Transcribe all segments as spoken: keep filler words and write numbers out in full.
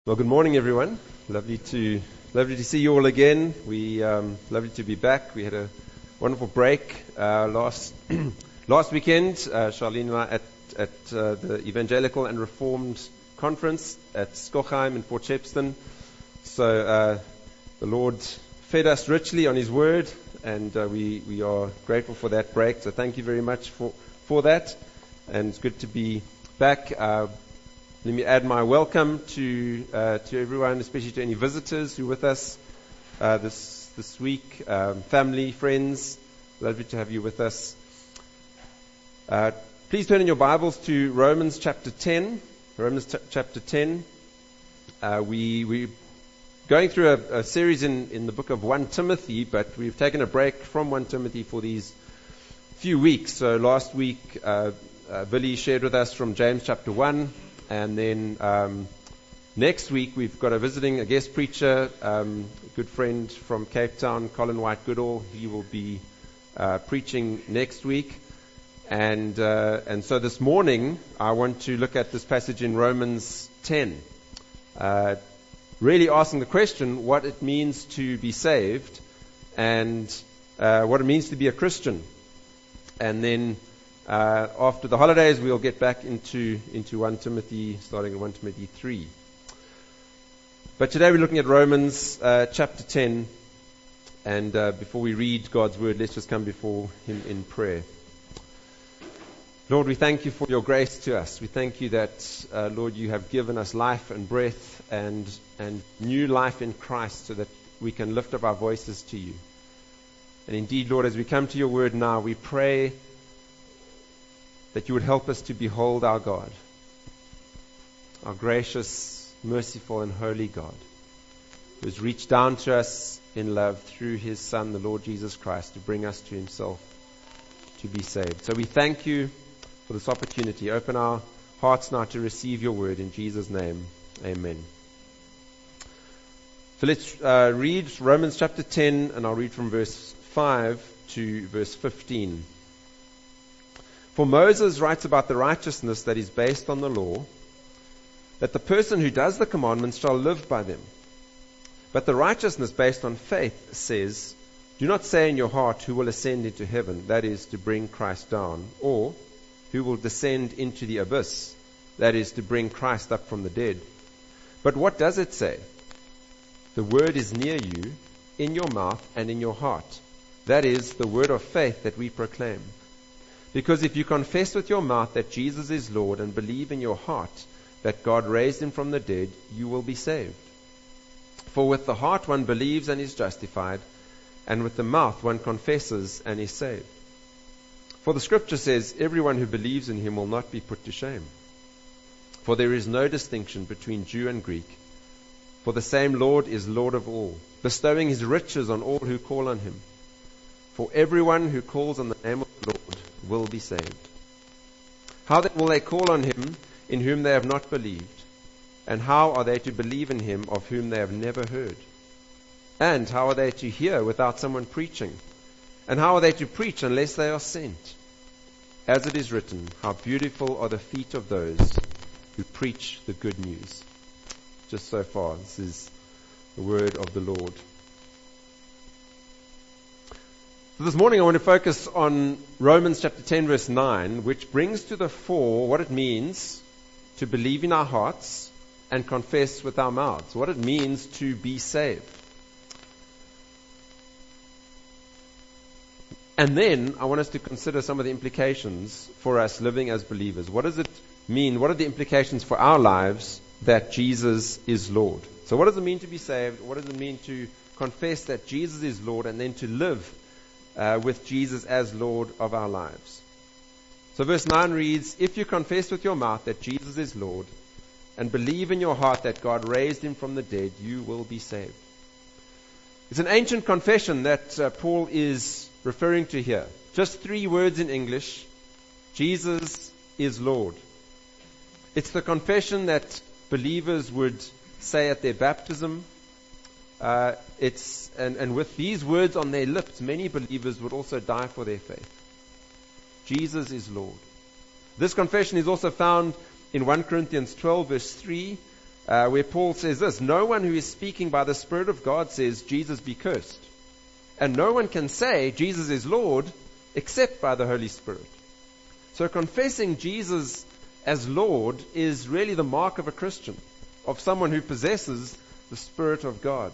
Well, good morning, everyone. Lovely to lovely to see you all again. We um, lovely to be back. We had a wonderful break uh, last last weekend. Uh, Charlene and I at at uh, the Evangelical and Reformed Conference at Skochheim in Port Shepstone. So uh, the Lord fed us richly on His Word, and uh, we we are grateful for that break. So thank you very much for for that, and it's good to be back. Uh, Let me add my welcome to uh, to everyone, especially to any visitors who are with us uh, this this week, um, family, friends. Lovely to have you with us. Uh, please turn in your Bibles to Romans chapter ten. Romans t- chapter ten. Uh, we we're going through a, a series in, in the book of First Timothy, but we've taken a break from First Timothy for these few weeks. So last week, uh, uh, Billy shared with us from James chapter one. And then um, next week we've got a visiting, a guest preacher, um, a good friend from Cape Town, Colin White Goodall. He will be uh, preaching next week. And uh, and so this morning I want to look at this passage in Romans ten, uh, really asking the question what it means to be saved and uh, what it means to be a Christian. And then Uh, after the holidays, we'll get back into into First Timothy, starting at First Timothy three. But today we're looking at Romans uh, chapter ten, and uh, before we read God's word, let's just come before Him in prayer. Lord, we thank You for Your grace to us. We thank You that, uh, Lord, You have given us life and breath and and new life in Christ, so that we can lift up our voices to You. And indeed, Lord, as we come to Your word now, we pray that You would help us to behold our God, our gracious, merciful, and holy God, who has reached down to us in love through His Son, the Lord Jesus Christ, to bring us to Himself, to be saved. So we thank You for this opportunity. Open our hearts now to receive Your word in Jesus' name. Amen. So let's uh, read Romans chapter ten, and I'll read from verse five to verse fifteen. For Moses writes about the righteousness that is based on the law, that the person who does the commandments shall live by them. But the righteousness based on faith says, do not say in your heart, who will ascend into heaven, that is, to bring Christ down, or who will descend into the abyss, that is, to bring Christ up from the dead. But what does it say? The word is near you, in your mouth and in your heart. That is, the word of faith that we proclaim. Because if you confess with your mouth that Jesus is Lord and believe in your heart that God raised Him from the dead, you will be saved. For with the heart one believes and is justified, and with the mouth one confesses and is saved. For the scripture says, everyone who believes in Him will not be put to shame. For there is no distinction between Jew and Greek. For the same Lord is Lord of all, bestowing His riches on all who call on Him. For everyone who calls on the name of the Lord will be saved. How then will they call on Him in whom they have not believed? And how are they to believe in Him of whom they have never heard? And how are they to hear without someone preaching? And how are they to preach unless they are sent? As it is written, how beautiful are the feet of those who preach the good news. Just so far, this is the word of the Lord. So this morning I want to focus on Romans chapter ten verse nine, which brings to the fore what it means to believe in our hearts and confess with our mouths, what it means to be saved. And then I want us to consider some of the implications for us living as believers. What does it mean? What are the implications for our lives that Jesus is Lord? So what does it mean to be saved? What does it mean to confess that Jesus is Lord and then to live Uh, with Jesus as Lord of our lives? So verse nine reads, if you confess with your mouth that Jesus is Lord and believe in your heart that God raised Him from the dead, you will be saved. It's an ancient confession that uh, Paul is referring to here. Just three words in English. Jesus is Lord. It's the confession that believers would say at their baptism. Uh, it's and, and with these words on their lips, many believers would also die for their faith. Jesus is Lord. This confession is also found in First Corinthians twelve verse three, uh, where Paul says this: no one who is speaking by the Spirit of God says, Jesus be cursed. And no one can say, Jesus is Lord, except by the Holy Spirit. So confessing Jesus as Lord is really the mark of a Christian, of someone who possesses the Spirit of God.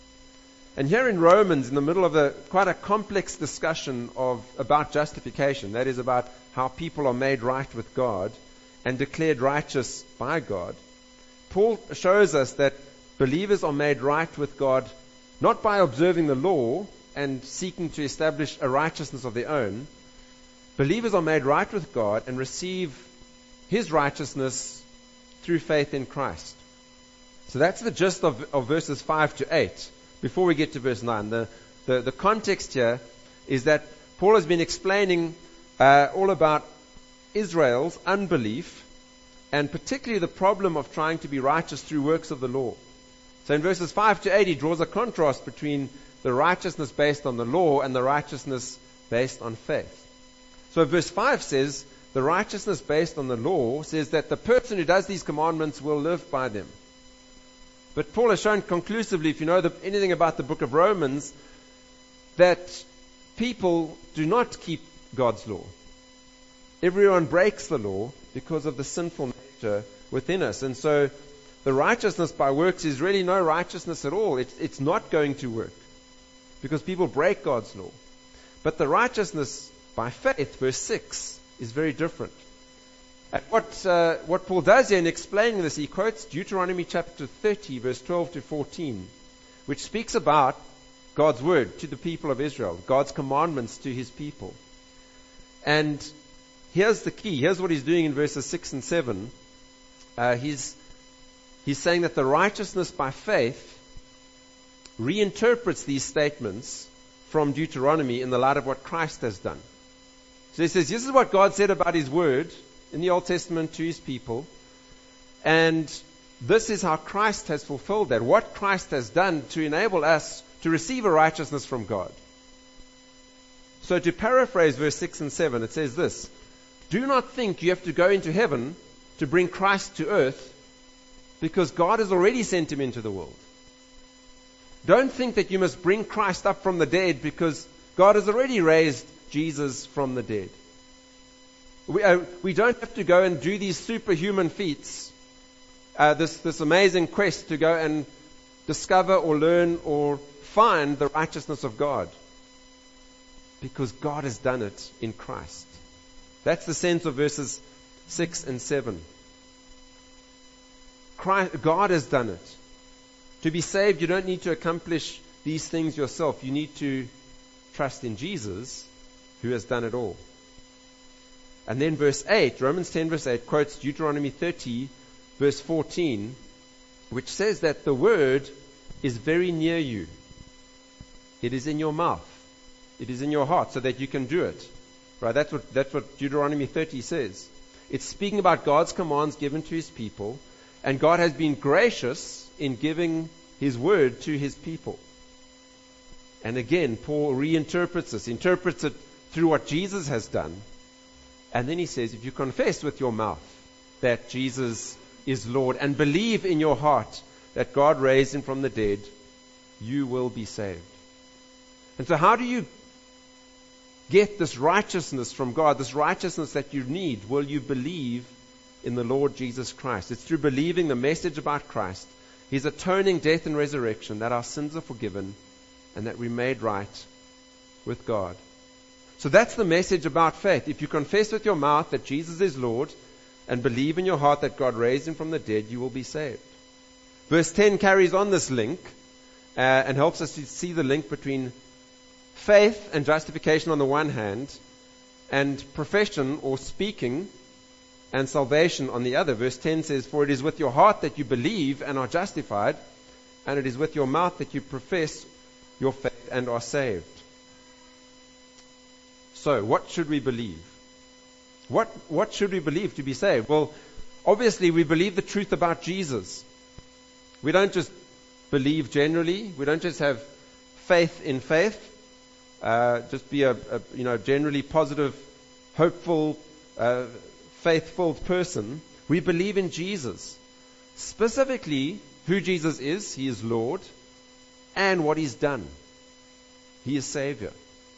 And here in Romans, in the middle of a quite a complex discussion of about justification, that is about how people are made right with God and declared righteous by God, Paul shows us that believers are made right with God not by observing the law and seeking to establish a righteousness of their own. Believers are made right with God and receive His righteousness through faith in Christ. So that's the gist of, of verses five to eight. Before we get to verse nine, the, the, the context here is that Paul has been explaining uh, all about Israel's unbelief, and particularly the problem of trying to be righteous through works of the law. So in verses five to eight, he draws a contrast between the righteousness based on the law and the righteousness based on faith. So verse five says, the righteousness based on the law says that the person who does these commandments will live by them. But Paul has shown conclusively, if you know the, anything about the book of Romans, that people do not keep God's law. Everyone breaks the law because of the sinful nature within us. And so the righteousness by works is really no righteousness at all. It's, it's not going to work because people break God's law. But the righteousness by faith, verse six, is very different. And what, uh, what Paul does here in explaining this, he quotes Deuteronomy chapter thirty, verse twelve to fourteen, which speaks about God's word to the people of Israel, God's commandments to His people. And here's the key. Here's what he's doing in verses six and seven. Uh, he's, he's saying that the righteousness by faith reinterprets these statements from Deuteronomy in the light of what Christ has done. So he says, this is what God said about His word in the Old Testament to His people. And this is how Christ has fulfilled that. What Christ has done to enable us to receive a righteousness from God. So to paraphrase verse six and seven, it says this: do not think you have to go into heaven to bring Christ to earth, because God has already sent Him into the world. Don't think that you must bring Christ up from the dead, because God has already raised Jesus from the dead. We, uh, we don't have to go and do these superhuman feats, uh, this, this amazing quest to go and discover or learn or find the righteousness of God, because God has done it in Christ. That's the sense of verses six and seven. Christ, God has done it. To be saved, you don't need to accomplish these things yourself. You need to trust in Jesus, who has done it all. And then verse eight, Romans ten verse eight, quotes Deuteronomy thirty verse fourteen, which says that the word is very near you. It is in your mouth. It is in your heart, so that you can do it. Right? That's what, that's what Deuteronomy thirty says. It's speaking about God's commands given to His people, and God has been gracious in giving His word to His people. And again, Paul reinterprets this, interprets it through what Jesus has done. And then he says, if you confess with your mouth that Jesus is Lord and believe in your heart that God raised Him from the dead, you will be saved. And so how do you get this righteousness from God, this righteousness that you need? Well, you believe in the Lord Jesus Christ. It's through believing the message about Christ, His atoning death and resurrection, that our sins are forgiven and that we're made right with God. So that's the message about faith. If you confess with your mouth that Jesus is Lord and believe in your heart that God raised Him from the dead, you will be saved. Verse ten carries on this link uh, and helps us to see the link between faith and justification on the one hand, and profession or speaking and salvation on the other. Verse ten says, for it is with your heart that you believe and are justified, and it is with your mouth that you profess your faith and are saved. So, what should we believe? What, what should we believe to be saved? Well, obviously we believe the truth about Jesus. We don't just believe generally. We don't just have faith in faith. Uh, just be a, a you know generally positive, hopeful, uh, faith-filled person. We believe in Jesus. Specifically, who Jesus is. He is Lord. And what He's done. He is Savior.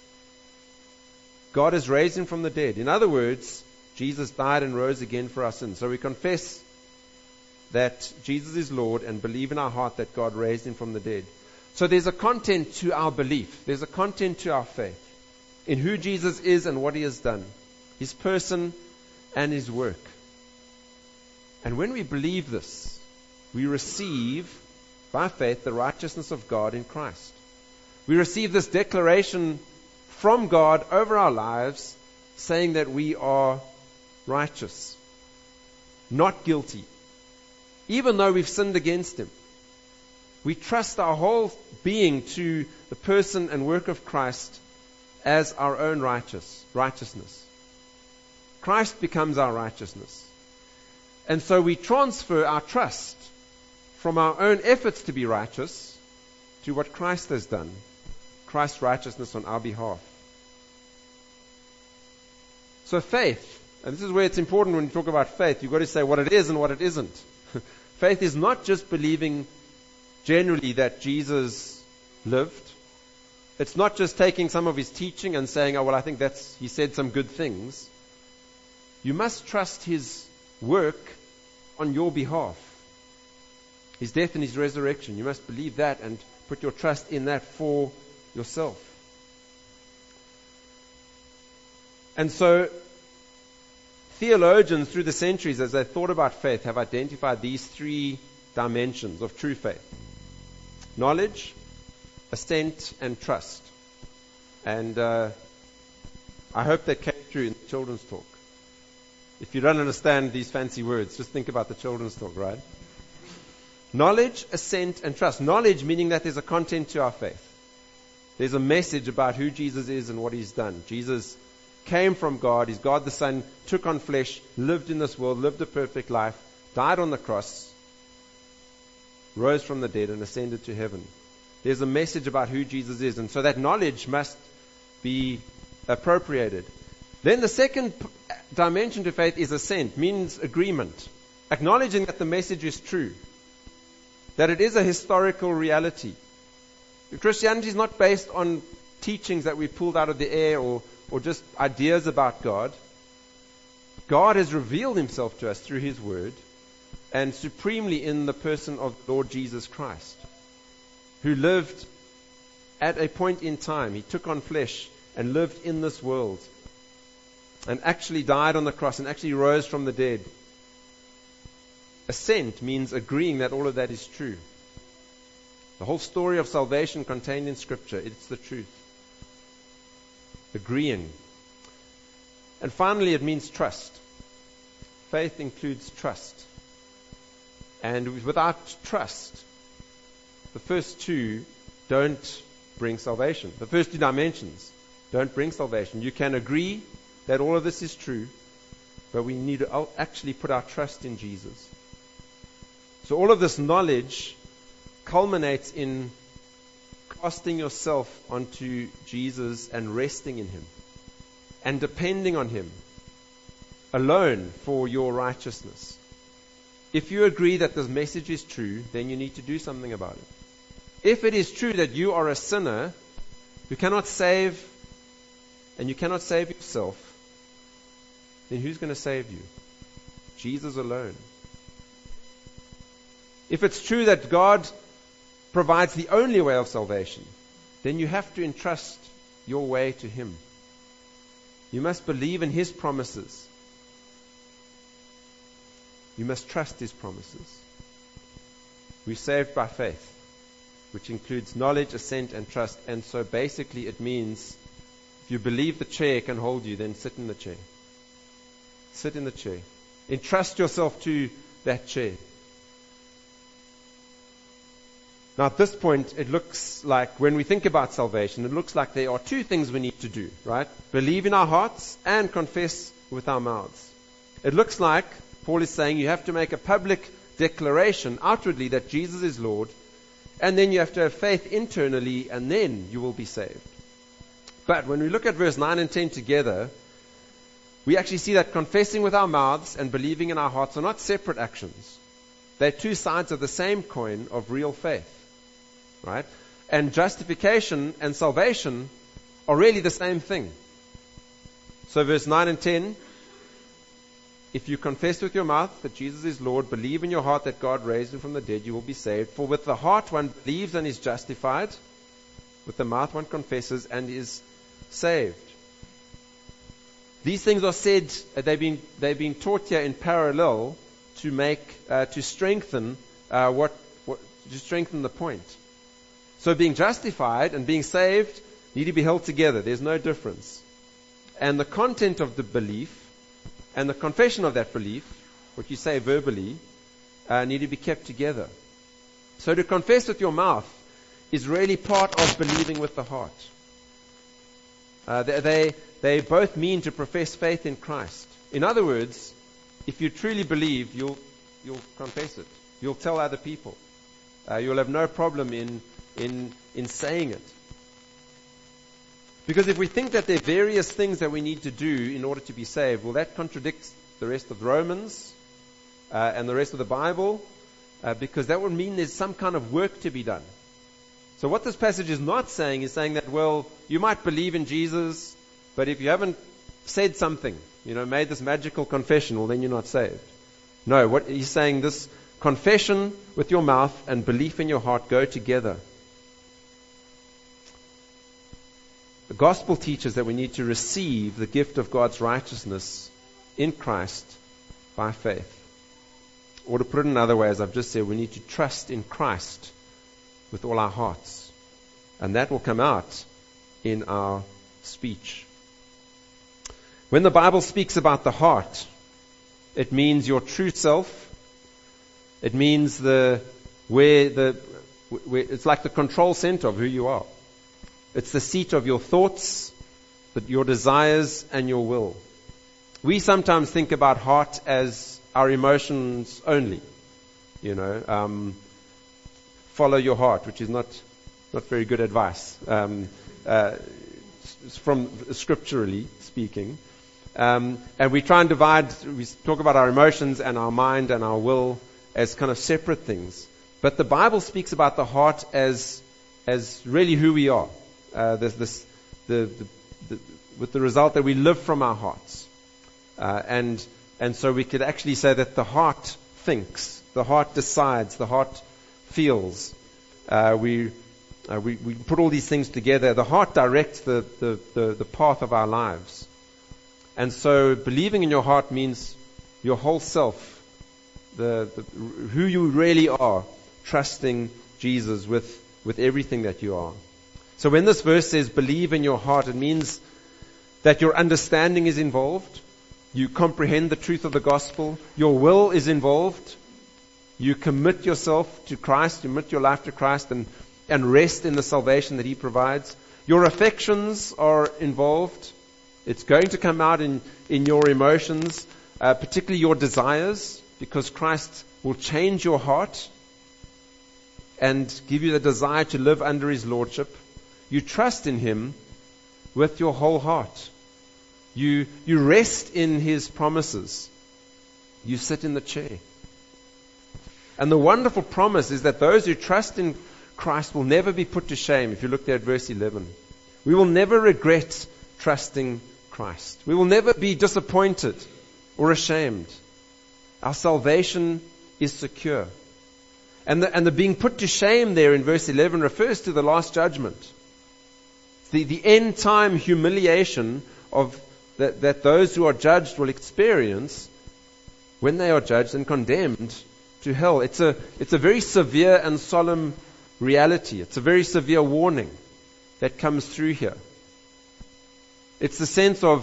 God has raised Him from the dead. In other words, Jesus died and rose again for our sins. So we confess that Jesus is Lord and believe in our heart that God raised Him from the dead. So there's a content to our belief. There's a content to our faith in who Jesus is and what He has done. His person and His work. And when we believe this, we receive by faith the righteousness of God in Christ. We receive this declaration from God over our lives saying that we are righteous, not guilty, even though we've sinned against Him. We trust our whole being to the person and work of Christ as our own righteous righteousness. Christ becomes our righteousness. And so we transfer our trust from our own efforts to be righteous to what Christ has done, Christ's righteousness on our behalf. So faith, and this is where it's important when you talk about faith, you've got to say what it is and what it isn't. Faith is not just believing generally that Jesus lived. It's not just taking some of His teaching and saying, oh, well, I think that's, He said some good things. You must trust His work on your behalf. His death and His resurrection. You must believe that and put your trust in that for yourself. And so, theologians through the centuries, as they thought about faith, have identified these three dimensions of true faith. Knowledge, assent, and trust. And uh, I hope that came through in the children's talk. If you don't understand these fancy words, just think about the children's talk, right? Knowledge, assent, and trust. Knowledge meaning that there's a content to our faith. There's a message about who Jesus is and what He's done. Jesus came from God. He's God the Son, took on flesh, lived in this world, lived a perfect life, died on the cross, rose from the dead, and ascended to heaven. There's a message about who Jesus is. And so that knowledge must be appropriated. Then the second dimension to faith is assent, means agreement. Acknowledging that the message is true. That it is a historical reality. Christianity is not based on teachings that we pulled out of the air or, or just ideas about God. God has revealed Himself to us through His Word and supremely in the person of Lord Jesus Christ, who lived at a point in time. He took on flesh and lived in this world and actually died on the cross and actually rose from the dead. Assent means agreeing that all of that is true. The whole story of salvation contained in Scripture, it's the truth. Agreeing. And finally, it means trust. Faith includes trust. And without trust, the first two don't bring salvation. The first two dimensions don't bring salvation. You can agree that all of this is true, but we need to actually put our trust in Jesus. So all of this knowledge culminates in casting yourself onto Jesus and resting in Him and depending on Him alone for your righteousness. If you agree that this message is true, then you need to do something about it. If it is true that you are a sinner who cannot save and you cannot save yourself, then who's going to save you? Jesus alone. If it's true that God provides the only way of salvation, then you have to entrust your way to Him. You must believe in His promises. You must trust His promises. We're saved by faith, which includes knowledge, assent, and trust. And so basically it means if you believe the chair can hold you, then sit in the chair. Sit in the chair. Entrust yourself to that chair. Now at this point, it looks like, when we think about salvation, it looks like there are two things we need to do, right? Believe in our hearts and confess with our mouths. It looks like, Paul is saying, you have to make a public declaration outwardly that Jesus is Lord, and then you have to have faith internally, and then you will be saved. But when we look at verse nine and ten together, we actually see that confessing with our mouths and believing in our hearts are not separate actions. They're two sides of the same coin of real faith. Right? And justification and salvation are really the same thing. So verse nine and ten, if you confess with your mouth that Jesus is Lord, believe in your heart that God raised him from the dead, you will be saved. For with the heart one believes and is justified, with the mouth one confesses and is saved. These things are said, uh, they've been, they've been taught here in parallel to make, uh, to strengthen, uh, what, what, to strengthen the point. So being justified and being saved need to be held together. There's no difference. And the content of the belief and the confession of that belief, what you say verbally, uh, need to be kept together. So to confess with your mouth is really part of believing with the heart. Uh, they, they, they both mean to profess faith in Christ. In other words, if you truly believe, you'll, you'll confess it. You'll tell other people. Uh, you'll have no problem in In, in saying it. Because if we think that there are various things that we need to do in order to be saved, well, that contradicts the rest of Romans uh, and the rest of the Bible, uh, because that would mean there's some kind of work to be done. So what this passage is not saying is saying that, well, you might believe in Jesus, but if you haven't said something, you know, made this magical confession, well, then you're not saved. No, what he's saying, this confession with your mouth and belief in your heart go together. The gospel teaches that we need to receive the gift of God's righteousness in Christ by faith. Or to put it another way, as I've just said, we need to trust in Christ with all our hearts. And that will come out in our speech. When the Bible speaks about the heart, it means your true self. It means the where the where, it's like the control center of who you are. It's the seat of your thoughts, your desires, and your will. We sometimes think about heart as our emotions only. You know, um, follow your heart, which is not not very good advice um, uh, from scripturally speaking. Um, and we try and divide. We talk about our emotions and our mind and our will as kind of separate things. But the Bible speaks about the heart as as really who we are. Uh, there's this, the, the, the, with the result that we live from our hearts. Uh, and, and so we could actually say that the heart thinks, the heart decides, the heart feels. Uh, we, uh, we, we put all these things together. The heart directs the, the, the, the path of our lives. And so believing in your heart means your whole self, the, the, who you really are, trusting Jesus with, with everything that you are. So when this verse says believe in your heart, it means that your understanding is involved. You comprehend the truth of the gospel. Your will is involved. You commit yourself to Christ, you commit your life to Christ and, and rest in the salvation that He provides. Your affections are involved. It's going to come out in, in your emotions, uh, particularly your desires, because Christ will change your heart and give you the desire to live under His lordship. You trust in Him with your whole heart. You, you rest in His promises. You sit in the chair. And the wonderful promise is that those who trust in Christ will never be put to shame. If you look there at verse eleven. We will never regret trusting Christ. We will never be disappointed or ashamed. Our salvation is secure. And the, and the being put to shame there in verse eleven refers to the last judgment. The, the end time humiliation of that, that those who are judged will experience when they are judged and condemned to hell. It's a, it's a very severe and solemn reality. It's a very severe warning that comes through here. It's the sense of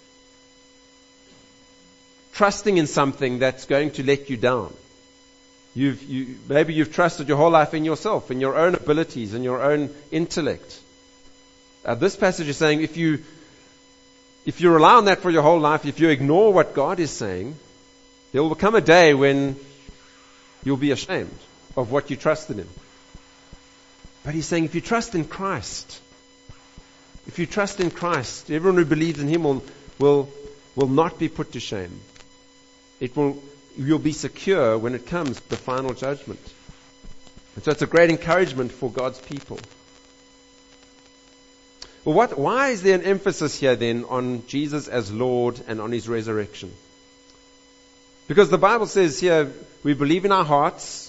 trusting in something that's going to let you down. You've, you, maybe you've trusted your whole life in yourself, in your own abilities, in your own intellect. Uh, this passage is saying if you if you rely on that for your whole life, if you ignore what God is saying, there will come a day when you'll be ashamed of what you trusted in. But He's saying if you trust in Christ, if you trust in Christ, everyone who believes in Him will will will not be put to shame. It will you'll be secure when it comes to the final judgment. And so it's a great encouragement for God's people. Well, what, why is there an emphasis here then on Jesus as Lord and on His resurrection? Because the Bible says here, we believe in our hearts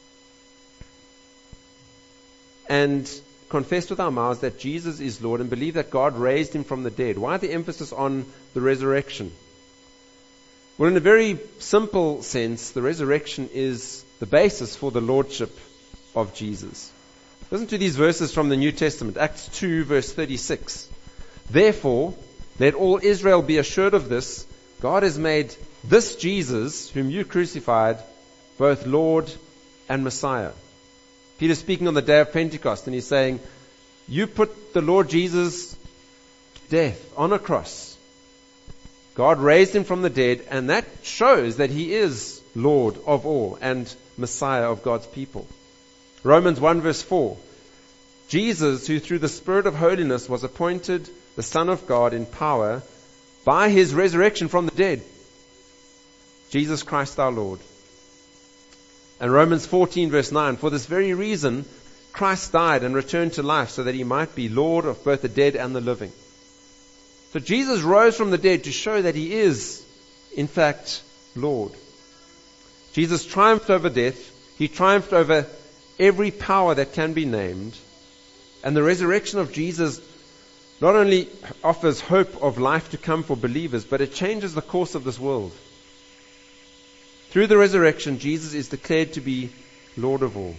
and confess with our mouths that Jesus is Lord and believe that God raised Him from the dead. Why the emphasis on the resurrection? Well, in a very simple sense, the resurrection is the basis for the lordship of Jesus. Listen to these verses from the New Testament. Acts two, verse thirty-six. Therefore, let all Israel be assured of this. God has made this Jesus, whom you crucified, both Lord and Messiah. Peter's speaking on the day of Pentecost, and he's saying, you put the Lord Jesus to death on a cross. God raised Him from the dead, and that shows that He is Lord of all and Messiah of God's people. Romans one verse four. Jesus, who through the Spirit of holiness was appointed the Son of God in power by His resurrection from the dead. Jesus Christ our Lord. And Romans fourteen verse nine. For this very reason, Christ died and returned to life so that He might be Lord of both the dead and the living. So Jesus rose from the dead to show that He is, in fact, Lord. Jesus triumphed over death. He triumphed over every power that can be named. And the resurrection of Jesus not only offers hope of life to come for believers, but it changes the course of this world. Through the resurrection, Jesus is declared to be Lord of all.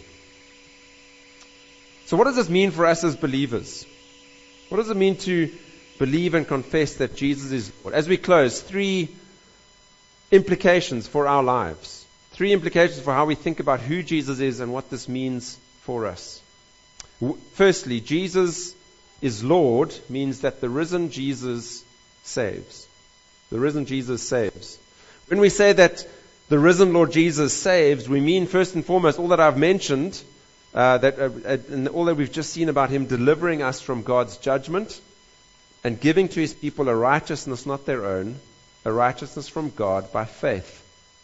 So what does this mean for us as believers? What does it mean to believe and confess that Jesus is Lord? As we close, three implications for our lives. Three implications for how we think about who Jesus is and what this means for us. Firstly, Jesus is Lord means that the risen Jesus saves. The risen Jesus saves. When we say that the risen Lord Jesus saves, we mean first and foremost all that I've mentioned, uh, that uh, and all that we've just seen about Him delivering us from God's judgment and giving to His people a righteousness not their own, a righteousness from God by faith.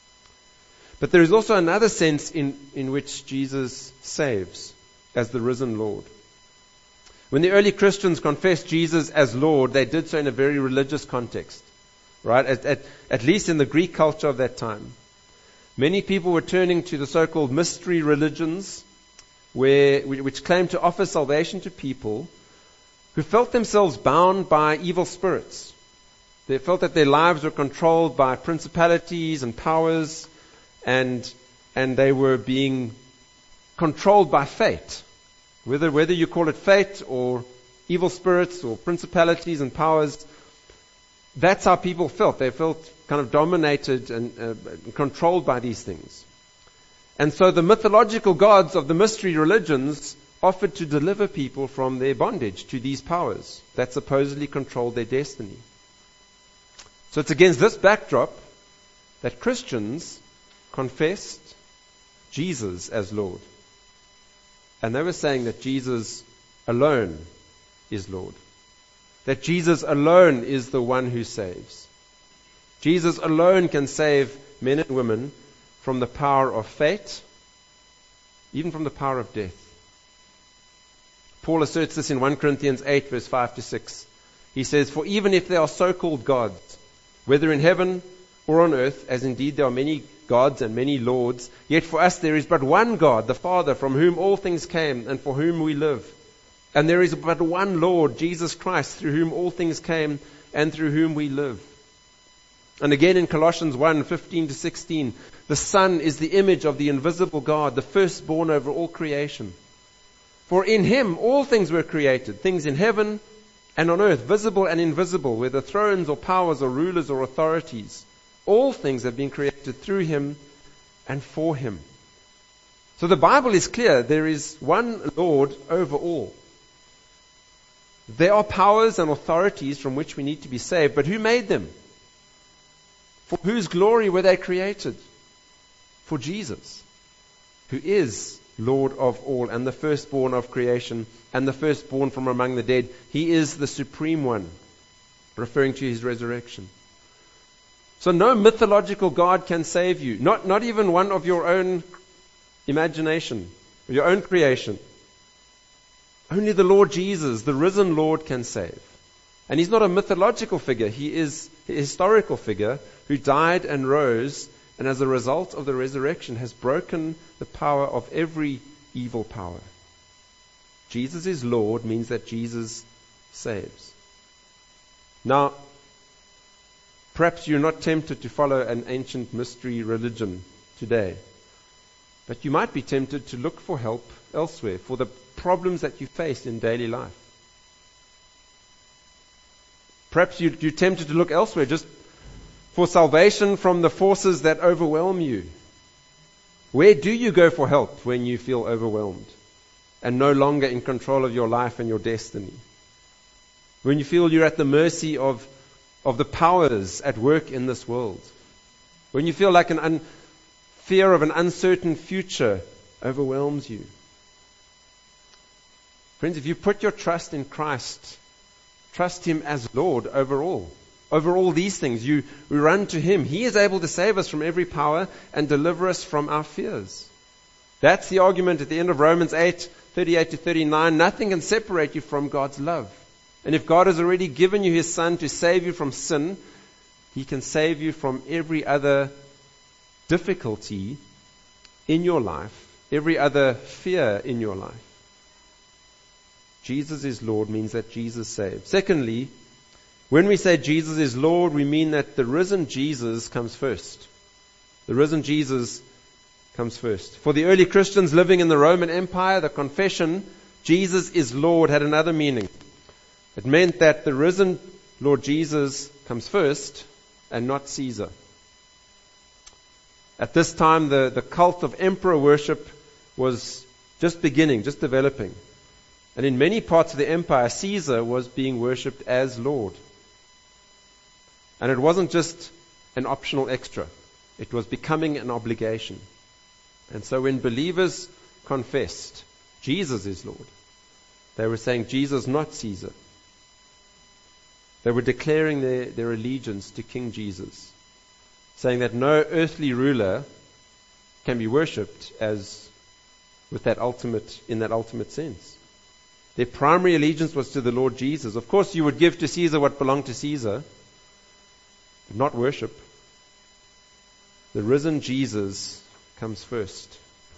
But there is also another sense in, in which Jesus saves as the risen Lord. When the early Christians confessed Jesus as Lord, they did so in a very religious context, right? At, at, at least in the Greek culture of that time. Many people were turning to the so-called mystery religions, where, which claimed to offer salvation to people who felt themselves bound by evil spirits. They felt that their lives were controlled by principalities and powers, and and they were being controlled by fate. Whether whether you call it fate or evil spirits or principalities and powers, that's how people felt. They felt kind of dominated and uh, controlled by these things. And so the mythological gods of the mystery religions offered to deliver people from their bondage to these powers that supposedly controlled their destiny. So it's against this backdrop that Christians confessed Jesus as Lord. And they were saying that Jesus alone is Lord. That Jesus alone is the one who saves. Jesus alone can save men and women from the power of fate, even from the power of death. Paul asserts this in First Corinthians eight, verse five to six. He says, for even if there are so-called gods, whether in heaven or on earth, as indeed there are many gods and many lords, yet for us there is but one God, the Father, from whom all things came and for whom we live. And there is but one Lord, Jesus Christ, through whom all things came and through whom we live. And again in Colossians one, fifteen to sixteen, the Son is the image of the invisible God, the firstborn over all creation. For in Him all things were created, things in heaven and on earth, visible and invisible, whether thrones or powers or rulers or authorities. All things have been created through Him and for Him. So the Bible is clear. There is one Lord over all. There are powers and authorities from which we need to be saved, but who made them? For whose glory were they created? For Jesus, who is Lord of all and the firstborn of creation and the firstborn from among the dead. He is the supreme one, referring to His resurrection. So no mythological God can save you. Not, not even one of your own imagination, your own creation. Only the Lord Jesus, the risen Lord, can save. And He's not a mythological figure. He is a historical figure who died and rose, and as a result of the resurrection has broken the power of every evil power. Jesus is Lord means that Jesus saves. Now, perhaps you're not tempted to follow an ancient mystery religion today, but you might be tempted to look for help elsewhere for the problems that you face in daily life. Perhaps you, you're tempted to look elsewhere just for salvation from the forces that overwhelm you. Where do you go for help when you feel overwhelmed and no longer in control of your life and your destiny? When you feel you're at the mercy of, of the powers at work in this world? When you feel like an un, fear of an uncertain future overwhelms you? Friends, if you put your trust in Christ, trust Him as Lord over all. Over all these things, you we run to Him. He is able to save us from every power and deliver us from our fears. That's the argument at the end of Romans eight, thirty-eight to thirty-nine. Nothing can separate you from God's love. And if God has already given you His Son to save you from sin, He can save you from every other difficulty in your life, every other fear in your life. Jesus is Lord means that Jesus saves. Secondly, when we say Jesus is Lord, we mean that the risen Jesus comes first. The risen Jesus comes first. For the early Christians living in the Roman Empire, the confession, Jesus is Lord, had another meaning. It meant that the risen Lord Jesus comes first and not Caesar. At this time, the, the cult of emperor worship was just beginning, just developing. And in many parts of the empire, Caesar was being worshipped as Lord. And it wasn't just an optional extra. It was becoming an obligation. And so when believers confessed, Jesus is Lord, they were saying, Jesus, not Caesar. They were declaring their, their allegiance to King Jesus, saying that no earthly ruler can be worshipped as with that ultimate, in that ultimate sense. Their primary allegiance was to the Lord Jesus. Of course, you would give to Caesar what belonged to Caesar, but not worship. The risen Jesus comes first.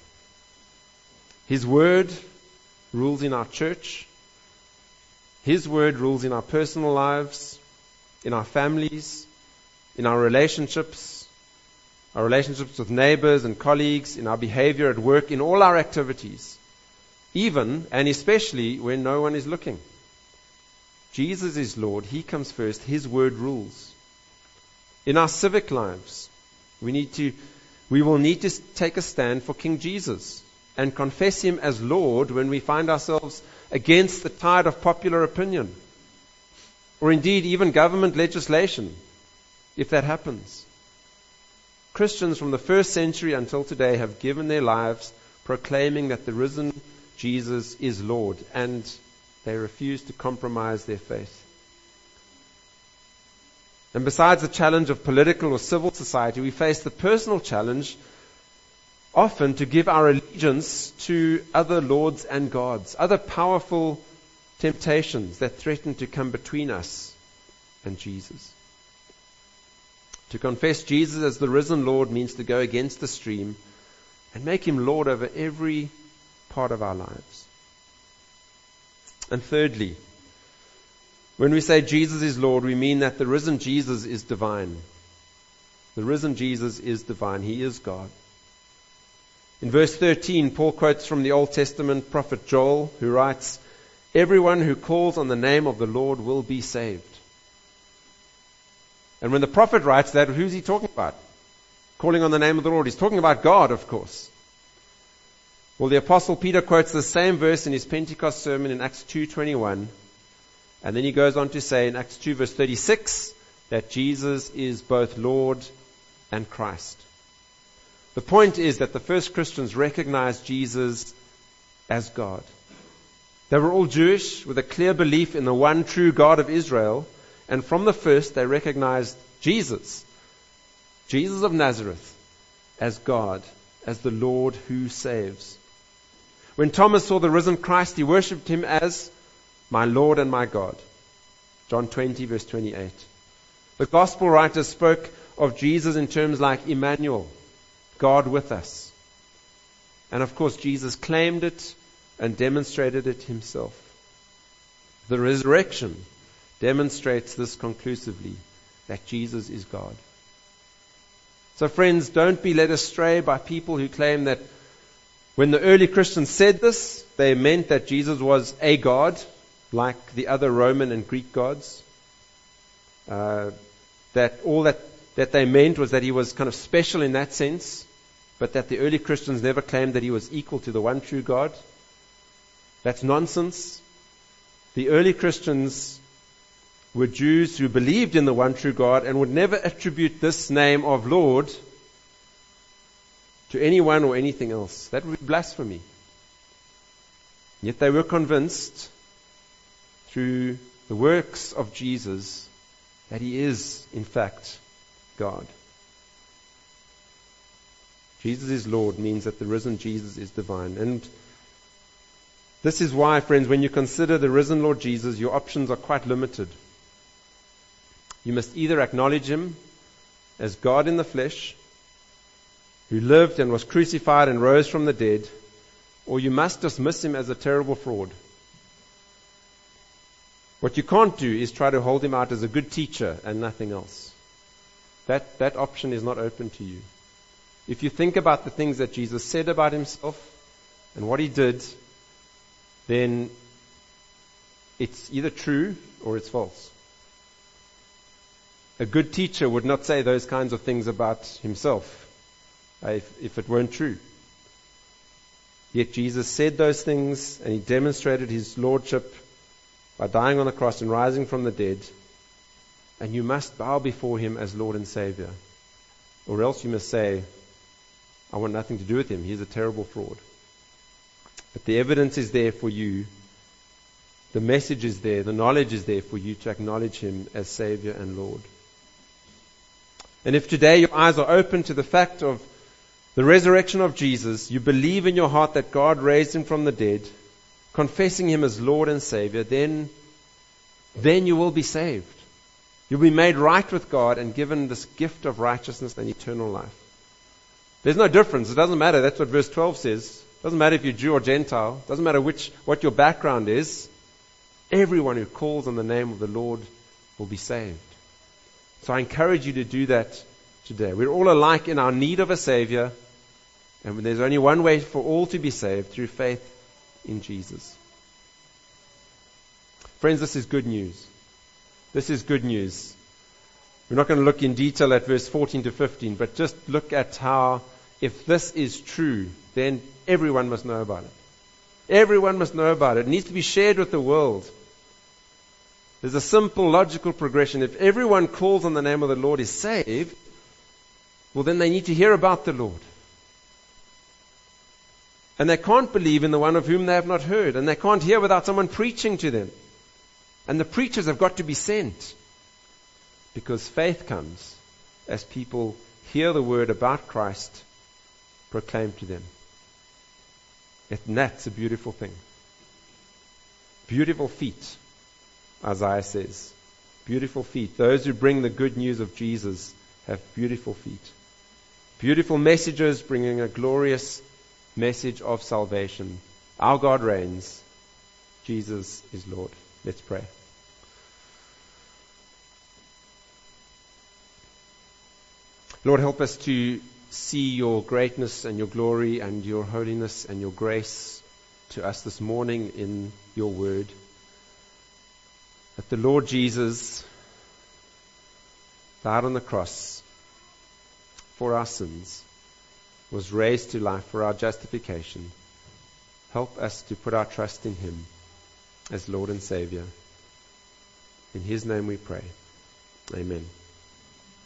His word rules in our church. His word rules in our personal lives, in our families, in our relationships, our relationships with neighbors and colleagues, in our behavior at work, in all our activities, even and especially when no one is looking. Jesus is Lord. He comes first. His word rules. In our civic lives, we need to, we will need to take a stand for King Jesus and confess Him as Lord when we find ourselves against the tide of popular opinion, or indeed even government legislation, if that happens. Christians from the first century until today have given their lives proclaiming that the risen Jesus is Lord, and they refuse to compromise their faith. And besides the challenge of political or civil society, we face the personal challenge often to give our allegiance to other lords and gods, other powerful temptations that threaten to come between us and Jesus. To confess Jesus as the risen Lord means to go against the stream and make Him Lord over every part of our lives. And thirdly, when we say Jesus is Lord, we mean that the risen Jesus is divine. The risen Jesus is divine. He is God. In verse thirteen, Paul quotes from the Old Testament prophet Joel, who writes, "Everyone who calls on the name of the Lord will be saved." And when the prophet writes that, who's he talking about? Calling on the name of the Lord. He's talking about God, of course. Well, the Apostle Peter quotes the same verse in his Pentecost sermon in Acts two twenty-one. And then he goes on to say in Acts two verse thirty-six that Jesus is both Lord and Christ. The point is that the first Christians recognized Jesus as God. They were all Jewish with a clear belief in the one true God of Israel, and from the first they recognized Jesus Jesus of Nazareth as God, as the Lord who saves. When Thomas saw the risen Christ, he worshipped him as my Lord and my God. John twenty, verse twenty-eight. The gospel writers spoke of Jesus in terms like Emmanuel, God with us. And of course, Jesus claimed it and demonstrated it himself. The resurrection demonstrates this conclusively, that Jesus is God. So friends, don't be led astray by people who claim that when the early Christians said this, they meant that Jesus was a God, like the other Roman and Greek gods. Uh, that all that, that they meant was that he was kind of special in that sense, but that the early Christians never claimed that he was equal to the one true God. That's nonsense. The early Christians were Jews who believed in the one true God and would never attribute this name of Lord to anyone or anything else. That would be blasphemy. Yet they were convinced through the works of Jesus that he is, in fact, God. Jesus is Lord means that the risen Jesus is divine. And this is why, friends, when you consider the risen Lord Jesus, your options are quite limited. You must either acknowledge him as God in the flesh, who lived and was crucified and rose from the dead, or you must dismiss him as a terrible fraud. What you can't do is try to hold him out as a good teacher and nothing else. That, that option is not open to you. If you think about the things that Jesus said about himself and what he did, then it's either true or it's false. A good teacher would not say those kinds of things about himself if, if it weren't true. Yet Jesus said those things and he demonstrated his lordship by dying on the cross and rising from the dead. And you must bow before him as Lord and Savior. Or else you must say, I want nothing to do with him. He's a terrible fraud. But the evidence is there for you. The message is there. The knowledge is there for you to acknowledge him as Savior and Lord. And if today your eyes are open to the fact of the resurrection of Jesus, you believe in your heart that God raised him from the dead, confessing him as Lord and Savior, then, then you will be saved. You'll be made right with God and given this gift of righteousness and eternal life. There's no difference. It doesn't matter. That's what verse twelve says. It doesn't matter if you're Jew or Gentile. It doesn't matter which what your background is. Everyone who calls on the name of the Lord will be saved. So I encourage you to do that today. We're all alike in our need of a Savior, and there's only one way for all to be saved, through faith in Jesus. Friends, this is good news. This is good news. We're not going to look in detail at verse fourteen to fifteen, but just look at how, if this is true, then everyone must know about it. Everyone must know about it. It needs to be shared with the world. There's a simple, logical progression. If everyone calls on the name of the Lord is saved, well, then they need to hear about the Lord. And they can't believe in the one of whom they have not heard. And they can't hear without someone preaching to them. And the preachers have got to be sent. Because faith comes as people hear the word about Christ proclaimed to them. And that's a beautiful thing. Beautiful feet, Isaiah says. Beautiful feet. Those who bring the good news of Jesus have beautiful feet. Beautiful messengers bringing a glorious message of salvation. Our God reigns. Jesus is Lord. Let's pray. Lord, help us to see your greatness and your glory and your holiness and your grace to us this morning in your word. That the Lord Jesus died on the cross for our sins, was raised to life for our justification. Help us to put our trust in him as Lord and Savior. In his name we pray. Amen.